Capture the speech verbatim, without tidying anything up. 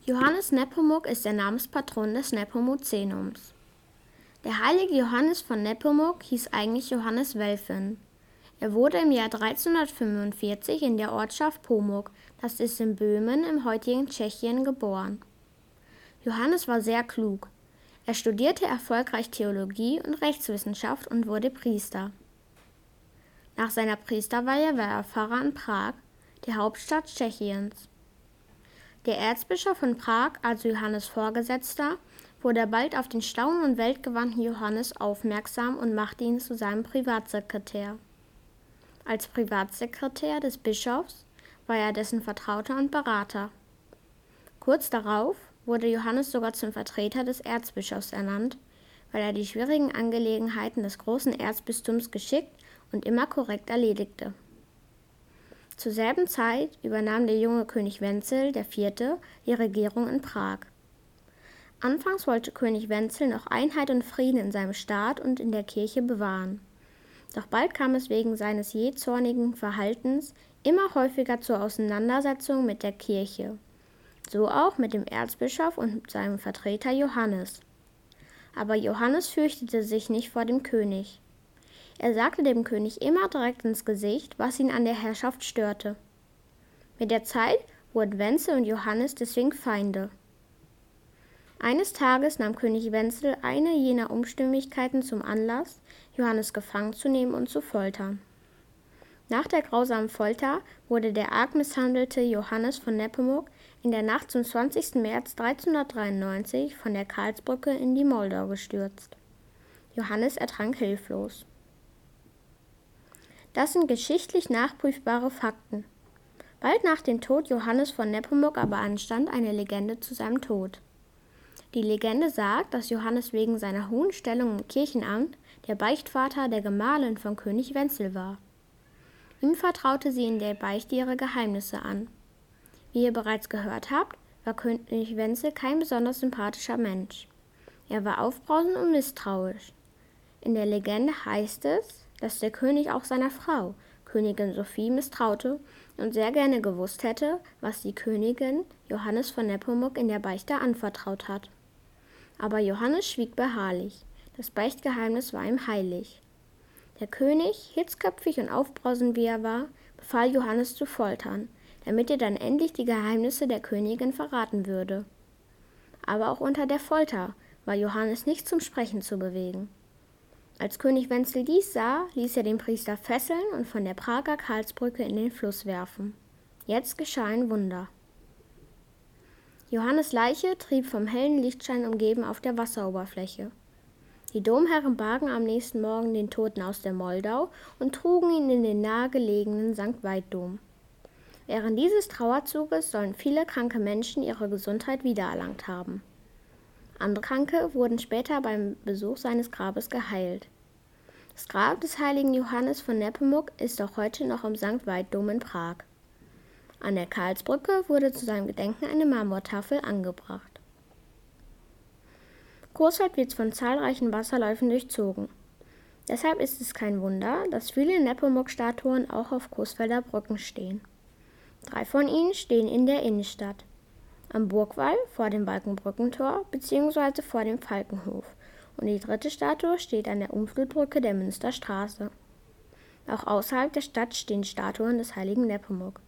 Johannes Nepomuk ist der Namenspatron des Nepomucenums. Der heilige Johannes von Nepomuk hieß eigentlich Johannes Welfen. Er wurde im Jahr dreizehnhundertfünfundvierzig in der Ortschaft Pomuk, das ist in Böhmen im heutigen Tschechien, geboren. Johannes war sehr klug. Er studierte erfolgreich Theologie und Rechtswissenschaft und wurde Priester. Nach seiner Priesterweihe war er Pfarrer in Prag, der Hauptstadt Tschechiens. Der Erzbischof von Prag, also Johannes Vorgesetzter, wurde bald auf den schlauen und weltgewandten Johannes aufmerksam und machte ihn zu seinem Privatsekretär. Als Privatsekretär des Bischofs war er dessen Vertrauter und Berater. Kurz darauf wurde Johannes sogar zum Vertreter des Erzbischofs ernannt, weil er die schwierigen Angelegenheiten des großen Erzbistums geschickt und immer korrekt erledigte. Zur selben Zeit übernahm der junge König Wenzel der Vierte die Regierung in Prag. Anfangs wollte König Wenzel noch Einheit und Frieden in seinem Staat und in der Kirche bewahren. Doch bald kam es wegen seines jähzornigen Verhaltens immer häufiger zur Auseinandersetzung mit der Kirche, so auch mit dem Erzbischof und seinem Vertreter Johannes. Aber Johannes fürchtete sich nicht vor dem König. Er sagte dem König immer direkt ins Gesicht, was ihn an der Herrschaft störte. Mit der Zeit wurden Wenzel und Johannes deswegen Feinde. Eines Tages nahm König Wenzel eine jener Unstimmigkeiten zum Anlass, Johannes gefangen zu nehmen und zu foltern. Nach der grausamen Folter wurde der arg misshandelte Johannes von Nepomuk in der Nacht zum zwanzigsten März dreizehnhundertdreiundneunzig von der Karlsbrücke in die Moldau gestürzt. Johannes ertrank hilflos. Das sind geschichtlich nachprüfbare Fakten. Bald nach dem Tod Johannes von Nepomuk aber entstand eine Legende zu seinem Tod. Die Legende sagt, dass Johannes wegen seiner hohen Stellung im Kirchenamt der Beichtvater der Gemahlin von König Wenzel war. Ihm vertraute sie in der Beichte ihre Geheimnisse an. Wie ihr bereits gehört habt, war König Wenzel kein besonders sympathischer Mensch. Er war aufbrausend und misstrauisch. In der Legende heißt es, dass der König auch seiner Frau, Königin Sophie, misstraute und sehr gerne gewusst hätte, was die Königin Johannes von Nepomuk in der Beichte anvertraut hat. Aber Johannes schwieg beharrlich. Das Beichtgeheimnis war ihm heilig. Der König, hitzköpfig und aufbrausend wie er war, befahl Johannes zu foltern, damit er dann endlich die Geheimnisse der Königin verraten würde. Aber auch unter der Folter war Johannes nicht zum Sprechen zu bewegen. Als König Wenzel dies sah, ließ er den Priester fesseln und von der Prager Karlsbrücke in den Fluss werfen. Jetzt geschah ein Wunder. Johannes' Leiche trieb vom hellen Lichtschein umgeben auf der Wasseroberfläche. Die Domherren bargen am nächsten Morgen den Toten aus der Moldau und trugen ihn in den nahegelegenen Sankt Veit-Dom. Während dieses Trauerzuges sollen viele kranke Menschen ihre Gesundheit wiedererlangt haben. Andere Kranke wurden später beim Besuch seines Grabes geheilt. Das Grab des heiligen Johannes von Nepomuk ist auch heute noch im Sankt Veit-Dom in Prag. An der Karlsbrücke wurde zu seinem Gedenken eine Marmortafel angebracht. Coesfeld wird von zahlreichen Wasserläufen durchzogen. Deshalb ist es kein Wunder, dass viele Nepomuk-Statuen auch auf Coesfelder Brücken stehen. Drei von ihnen stehen in der Innenstadt. Am Burgwall vor dem Balkenbrückentor bzw. vor dem Falkenhof und die dritte Statue steht an der Umflutbrücke der Münsterstraße. Auch außerhalb der Stadt stehen Statuen des heiligen Nepomuk.